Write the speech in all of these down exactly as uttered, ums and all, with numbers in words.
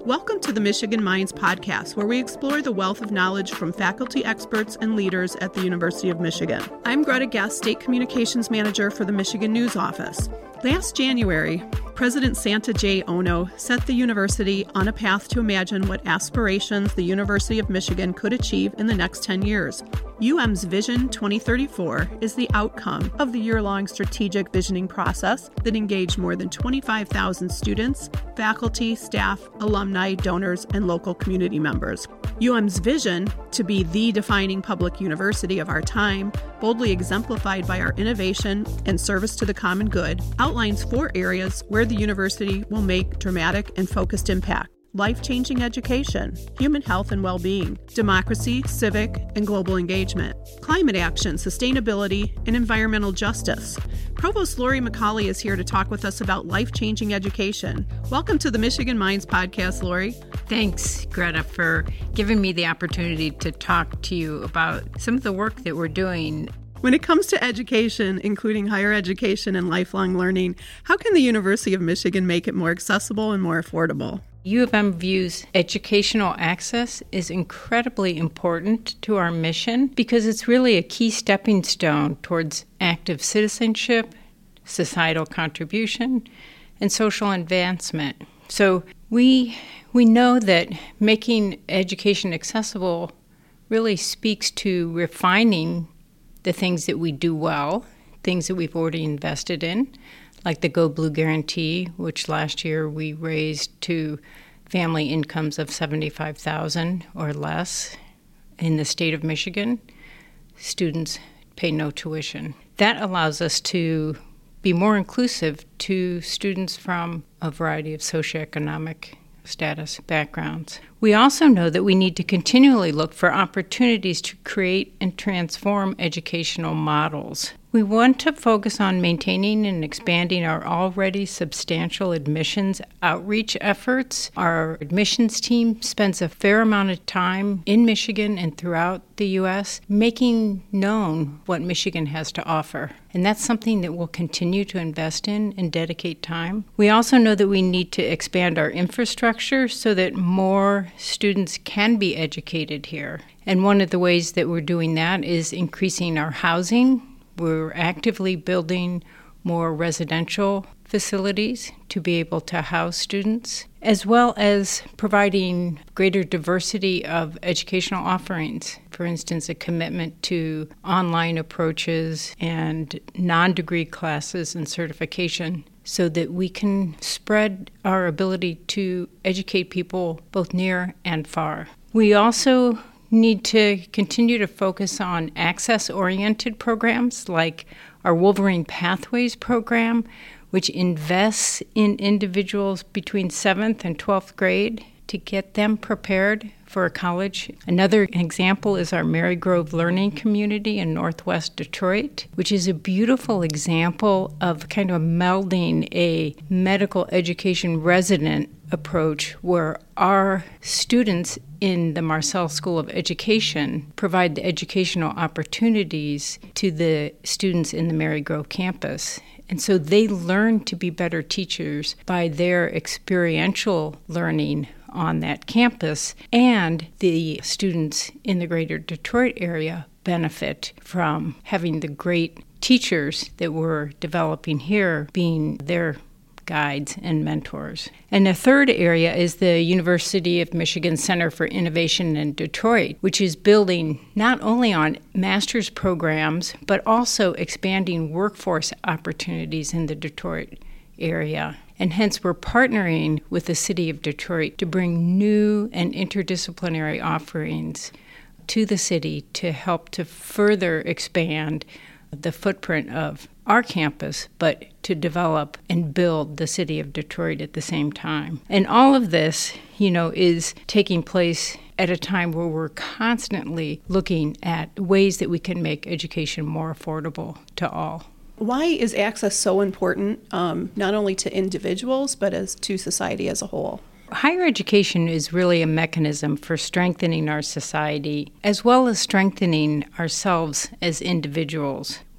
Welcome to the Michigan Minds podcast, where we explore the wealth of knowledge from faculty experts and leaders at the University of Michigan. I'm Greta Guest, State Communications Manager for the Michigan News Office. Last January, President Santa J. Ono set the university on a path to imagine what aspirations the University of Michigan could achieve in the next ten years. U M's Vision twenty thirty-four is the outcome of the year-long strategic visioning process that engaged more than twenty-five thousand students, faculty, staff, alumni, donors, and local community members. U M's vision to be the defining public university of our time, boldly exemplified by our innovation and service to the common good, outlines four areas where the university will make dramatic and focused impact: life-changing education, human health and well-being, democracy, civic and global engagement, climate action, sustainability, and environmental justice. Provost Lori McCauley is here to talk with us about life-changing education. Welcome to the Michigan Minds podcast, Lori. Thanks, Greta, for giving me the opportunity to talk to you about some of the work that we're doing. When it comes to education, including higher education and lifelong learning, how can the University of Michigan make it more accessible and more affordable? U of M views educational access is incredibly important to our mission because it's really a key stepping stone towards active citizenship, societal contribution, and social advancement. So we we know that making education accessible really speaks to refining the things that we do well, things that we've already invested in, like the Go Blue Guarantee, which last year we raised to family incomes of seventy-five thousand dollars or less in the state of Michigan. Students pay no tuition. That allows us to be more inclusive to students from a variety of socioeconomic status backgrounds. We also know that we need to continually look for opportunities to create and transform educational models. We want to focus on maintaining and expanding our already substantial admissions outreach efforts. Our admissions team spends a fair amount of time in Michigan and throughout the U S making known what Michigan has to offer. And that's something that we'll continue to invest in and dedicate time. We also know that we need to expand our infrastructure so that more students can be educated here. And one of the ways that we're doing that is increasing our housing. We're actively building more residential facilities to be able to house students, as well as providing greater diversity of educational offerings. For instance, a commitment to online approaches and non-degree classes and certification so that we can spread our ability to educate people both near and far. We also need to continue to focus on access-oriented programs like our Wolverine Pathways program, which invests in individuals between seventh and twelfth grade to get them prepared for a college. Another example is our Marygrove Learning Community in Northwest Detroit, which is a beautiful example of kind of melding a medical education resident approach where our students in the Marcel School of Education provide the educational opportunities to the students in the Marygrove campus. And so they learn to be better teachers by their experiential learning on that campus, and the students in the greater Detroit area benefit from having the great teachers that we're developing here being their guides and mentors. And the third area is the University of Michigan Center for Innovation in Detroit, which is building not only on master's programs, but also expanding workforce opportunities in the Detroit area. And hence we're partnering with the city of Detroit to bring new and interdisciplinary offerings to the city to help to further expand the footprint of our campus, but to develop and build the city of Detroit at the same time. And all of this, you know, is taking place at a time where we're constantly looking at ways that we can make education more affordable to all. Why is access so important, um, not only to individuals, but as to society as a whole? Higher education is really a mechanism for strengthening our society, as well as strengthening ourselves as individuals.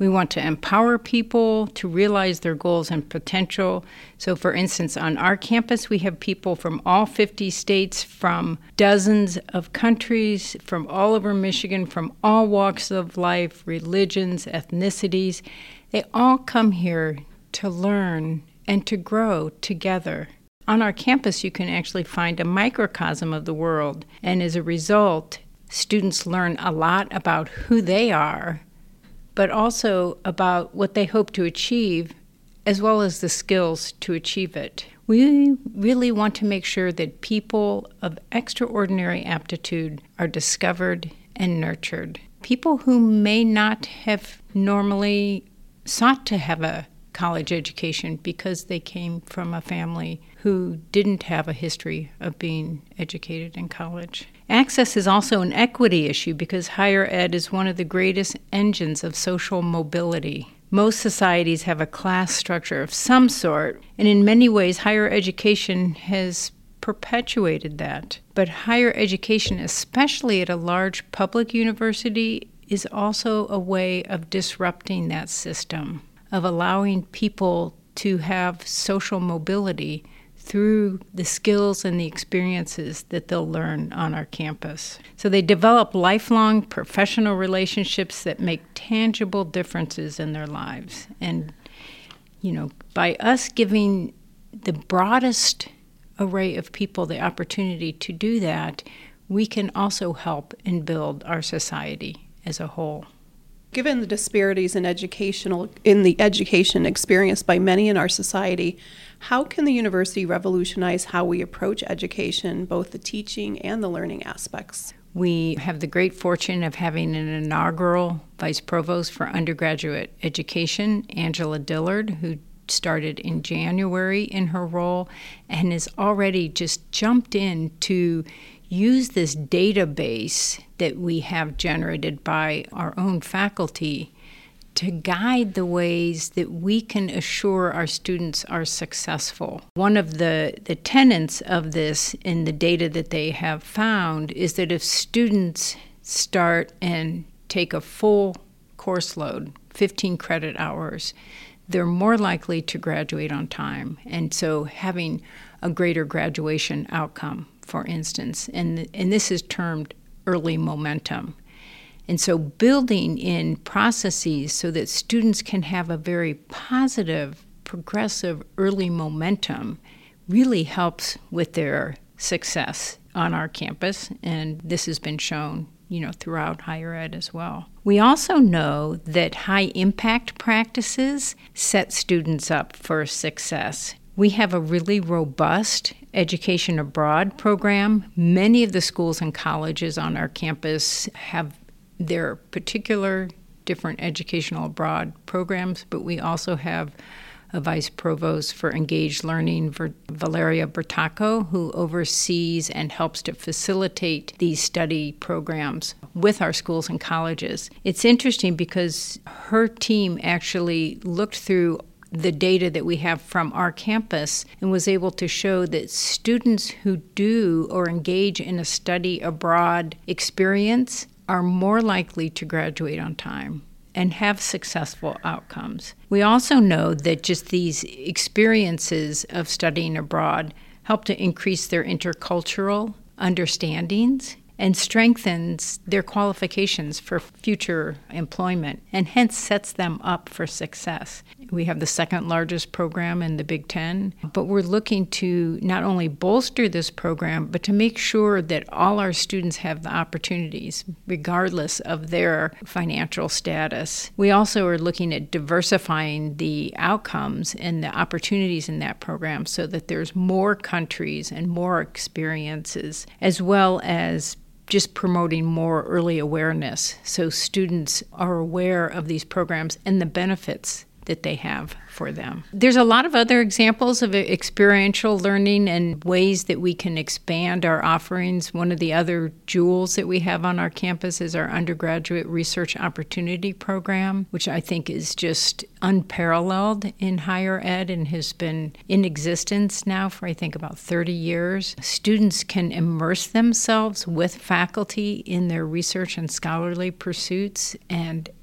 We want to empower people to realize their goals and potential. So, for instance, on our campus, we have people from all fifty states, from dozens of countries, from all over Michigan, from all walks of life, religions, ethnicities. They all come here to learn and to grow together. On our campus, you can actually find a microcosm of the world, and as a result, students learn a lot about who they are, but also about what they hope to achieve, as well as the skills to achieve it. We really want to make sure that people of extraordinary aptitude are discovered and nurtured. People who may not have normally sought to have a college education because they came from a family who didn't have a history of being educated in college. Access is also an equity issue because higher ed is one of the greatest engines of social mobility. Most societies have a class structure of some sort, and in many ways, higher education has perpetuated that. But higher education, especially at a large public university, is also a way of disrupting that system, of allowing people to have social mobility through the skills and the experiences that they'll learn on our campus. So they develop lifelong professional relationships that make tangible differences in their lives. And, you know, by us giving the broadest array of people the opportunity to do that, we can also help and build our society as a whole. Given the disparities in educational in the education experienced by many in our society, how can the university revolutionize how we approach education, both the teaching and the learning aspects? We have the great fortune of having an inaugural vice provost for undergraduate education, Angela Dillard, who started in January in her role and has already just jumped in to use this database that we have generated by our own faculty to guide the ways that we can assure our students are successful. One of the, the tenets of this in the data that they have found is that if students start and take a full course load, fifteen credit hours, they're more likely to graduate on time. And so having a greater graduation outcome, for instance, and, and this is termed early momentum. And so building in processes so that students can have a very positive, progressive early momentum really helps with their success on our campus, and this has been shown, you know, throughout higher ed as well. We also know that high impact practices set students up for success. We have a really robust education abroad program. Many of the schools and colleges on our campus have their particular different educational abroad programs, but we also have a vice provost for engaged learning, Valeria Bertacco, who oversees and helps to facilitate these study programs with our schools and colleges. It's interesting because her team actually looked through the data that we have from our campus and was able to show that students who do or engage in a study abroad experience are more likely to graduate on time and have successful outcomes. We also know that just these experiences of studying abroad help to increase their intercultural understandings and strengthens their qualifications for future employment, and hence sets them up for success. We have the second largest program in the Big Ten, but we're looking to not only bolster this program, but to make sure that all our students have the opportunities, regardless of their financial status. We also are looking at diversifying the outcomes and the opportunities in that program so that there's more countries and more experiences, as well as just promoting more early awareness so students are aware of these programs and the benefits that they have for them. There's a lot of other examples of experiential learning and ways that we can expand our offerings. One of the other jewels that we have on our campus is our undergraduate research opportunity program, which I think is just unparalleled in higher ed and has been in existence now for, I think, about thirty years. Students can immerse themselves with faculty in their research and scholarly pursuits and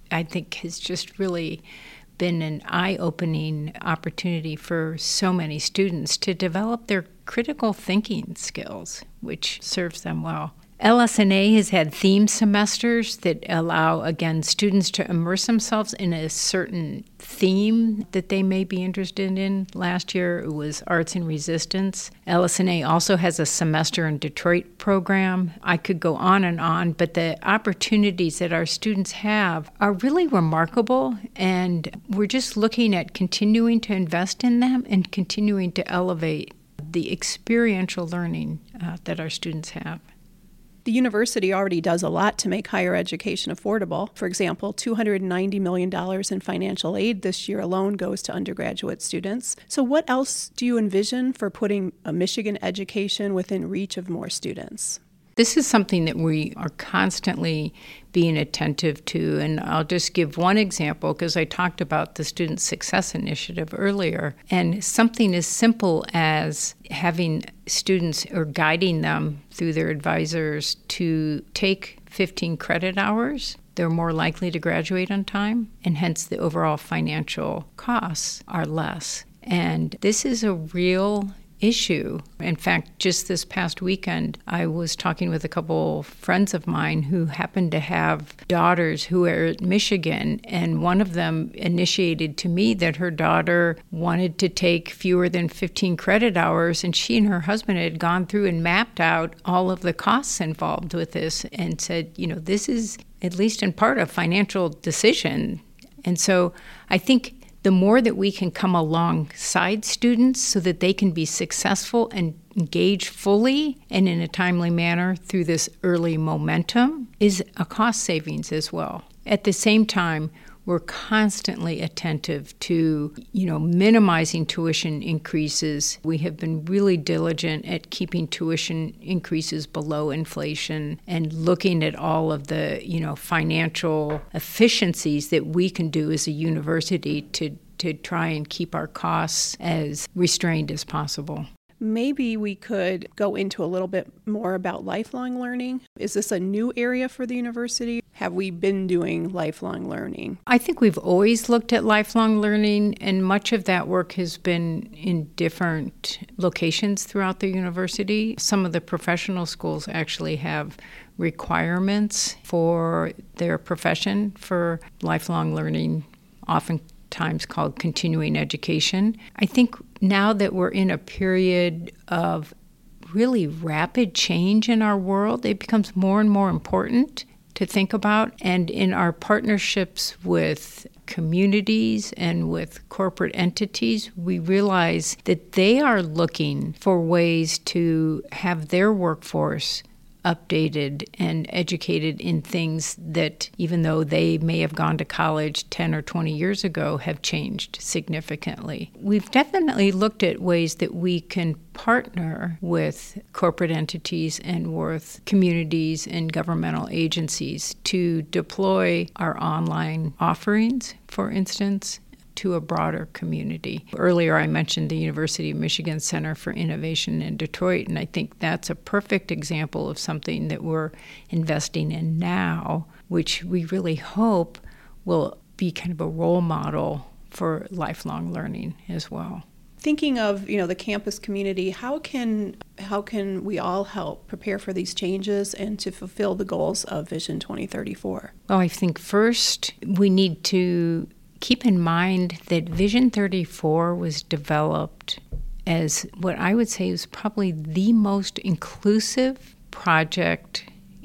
I think has just really been an eye-opening opportunity for so many students to develop their critical thinking skills, which serves them well. L S N A has had theme semesters that allow, again, students to immerse themselves in a certain theme that they may be interested in. Last year it was Arts and Resistance. L S N A also has a semester in Detroit program. I could go on and on, but the opportunities that our students have are really remarkable, and we're just looking at continuing to invest in them and continuing to elevate the experiential learning uh, that our students have. The university already does a lot to make higher education affordable. For example, two hundred ninety million dollars in financial aid this year alone goes to undergraduate students. So what else do you envision for putting a Michigan education within reach of more students? This is something that we are constantly being attentive to, and I'll just give one example because I talked about the Student Success Initiative earlier, and something as simple as having students or guiding them through their advisors to take fifteen credit hours. They're more likely to graduate on time, and hence the overall financial costs are less. And this is a real issue. In fact, just this past weekend, I was talking with a couple friends of mine who happened to have daughters who are at Michigan, and one of them initiated to me that her daughter wanted to take fewer than fifteen credit hours, and she and her husband had gone through and mapped out all of the costs involved with this and said, you know, this is at least in part a financial decision. And so I think the more that we can come alongside students so that they can be successful and engage fully and in a timely manner through this early momentum is a cost savings as well. At the same time, we're constantly attentive to, you know, minimizing tuition increases. We have been really diligent at keeping tuition increases below inflation and looking at all of the, you know, financial efficiencies that we can do as a university to, to try and keep our costs as restrained as possible. Maybe we could go into a little bit more about lifelong learning. Is this a new area for the university? Have we been doing lifelong learning? I think we've always looked at lifelong learning, and much of that work has been in different locations throughout the university. Some of the professional schools actually have requirements for their profession for lifelong learning, often times called continuing education. I think now that we're in a period of really rapid change in our world, it becomes more and more important to think about. And in our partnerships with communities and with corporate entities, we realize that they are looking for ways to have their workforce updated and educated in things that, even though they may have gone to college ten or twenty years ago, have changed significantly. We've definitely looked at ways that we can partner with corporate entities and with communities and governmental agencies to deploy our online offerings, for instance, to a broader community. Earlier, I mentioned the University of Michigan Center for Innovation in Detroit, and I think that's a perfect example of something that we're investing in now, which we really hope will be kind of a role model for lifelong learning as well. Thinking of, you know, the campus community, how can how can we all help prepare for these changes and to fulfill the goals of Vision twenty thirty-four? Well, I think first we need to keep in mind that Vision thirty-four was developed as what I would say is probably the most inclusive project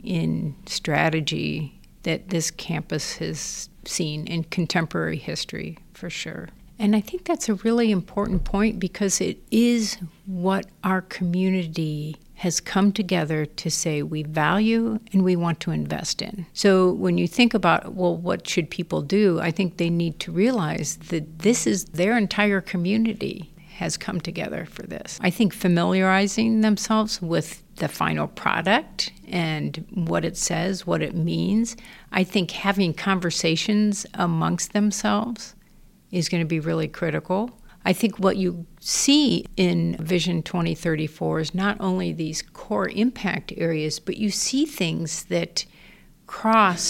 in strategy that this campus has seen in contemporary history, for sure. And I think that's a really important point because it is what our community has come together to say we value and we want to invest in. So when you think about, well, what should people do? I think they need to realize that this is their entire community has come together for this. I think familiarizing themselves with the final product and what it says, what it means. I think having conversations amongst themselves is going to be really critical. I think what you see in Vision twenty thirty-four is not only these core impact areas, but you see things that cross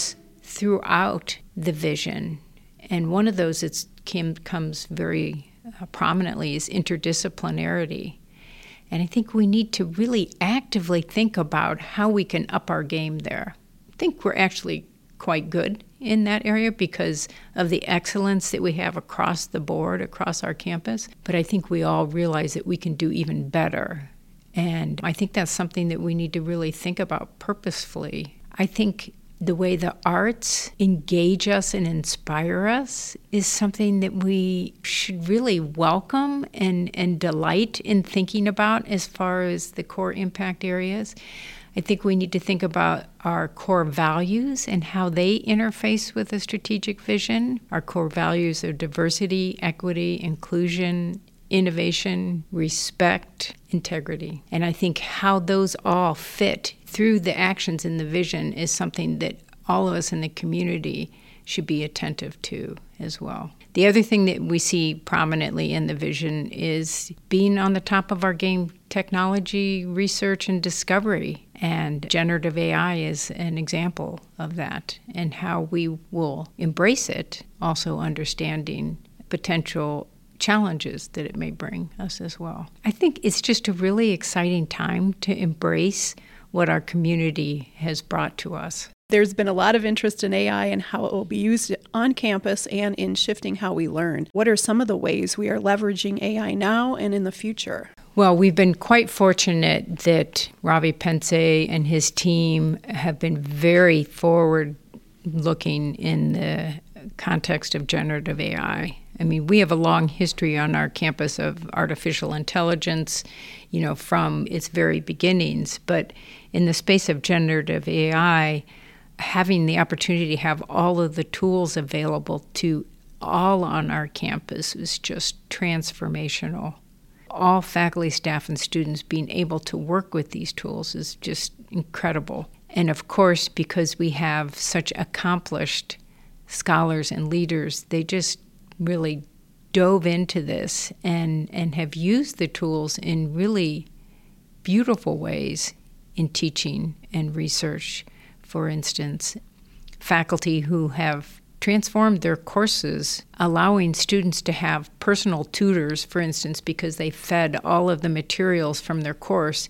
throughout the vision. And one of those that came, comes very uh, prominently is interdisciplinarity. And I think we need to really actively think about how we can up our game there. I think we're actually quite good in that area because of the excellence that we have across the board, across our campus. But I think we all realize that we can do even better. And I think that's something that we need to really think about purposefully. I think the way the arts engage us and inspire us is something that we should really welcome and, and delight in thinking about as far as the core impact areas. I think we need to think about our core values and how they interface with the strategic vision. Our core values are diversity, equity, inclusion, innovation, respect, integrity. And I think how those all fit through the actions in the vision is something that all of us in the community should be attentive to as well. The other thing that we see prominently in the vision is being on the top of our game, technology, research, and discovery. And generative A I is an example of that, and how we will embrace it, also understanding potential challenges that it may bring us as well. I think it's just a really exciting time to embrace what our community has brought to us. There's been a lot of interest in A I and how it will be used on campus and in shifting how we learn. What are some of the ways we are leveraging A I now and in the future? Well, we've been quite fortunate that Ravi Pense and his team have been very forward-looking in the context of generative A I. I mean, we have a long history on our campus of artificial intelligence, you know, from its very beginnings. But in the space of generative A I, having the opportunity to have all of the tools available to all on our campus is just transformational. All faculty, staff, and students being able to work with these tools is just incredible. And of course, because we have such accomplished scholars and leaders, they just really dove into this and, and have used the tools in really beautiful ways in teaching and research. For instance, faculty who have transformed their courses, allowing students to have personal tutors, for instance, because they fed all of the materials from their course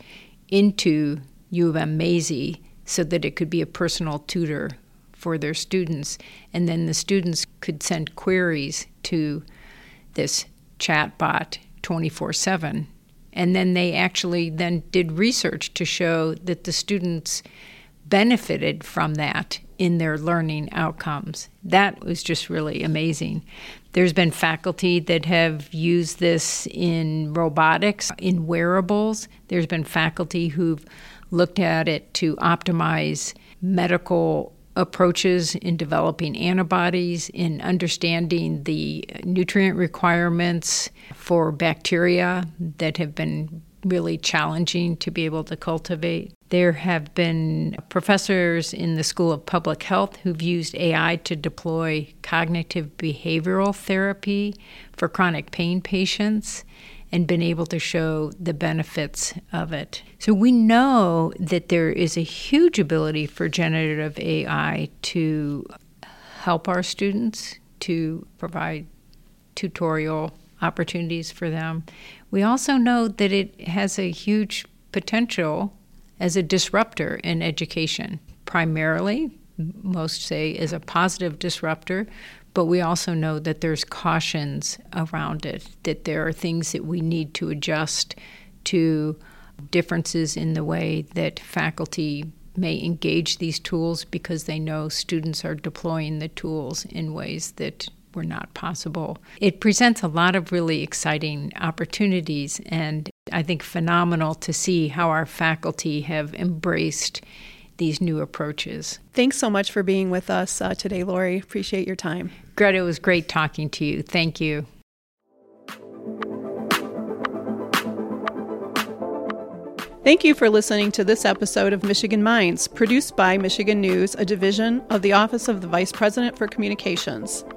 into U of M Maisie so that it could be a personal tutor for their students. And then the students could send queries to this chatbot twenty-four seven. And then they actually then did research to show that the students benefited from that in their learning outcomes. That was just really amazing. There's been faculty that have used this in robotics, in wearables. There's been faculty who've looked at it to optimize medical approaches in developing antibodies, in understanding the nutrient requirements for bacteria that have been really challenging to be able to cultivate. There have been professors in the School of Public Health who've used A I to deploy cognitive behavioral therapy for chronic pain patients and been able to show the benefits of it. So we know that there is a huge ability for generative A I to help our students, to provide tutorial opportunities for them. We also know that it has a huge potential as a disruptor in education. Primarily, most say, as a positive disruptor, but we also know that there's cautions around it, that there are things that we need to adjust to differences in the way that faculty may engage these tools because they know students are deploying the tools in ways that were not possible. It presents a lot of really exciting opportunities, and I think phenomenal to see how our faculty have embraced these new approaches. Thanks so much for being with us uh, today, Lori. Appreciate your time. Greta, it was great talking to you. Thank you. Thank you for listening to this episode of Michigan Minds, produced by Michigan News, a division of the Office of the Vice President for Communications.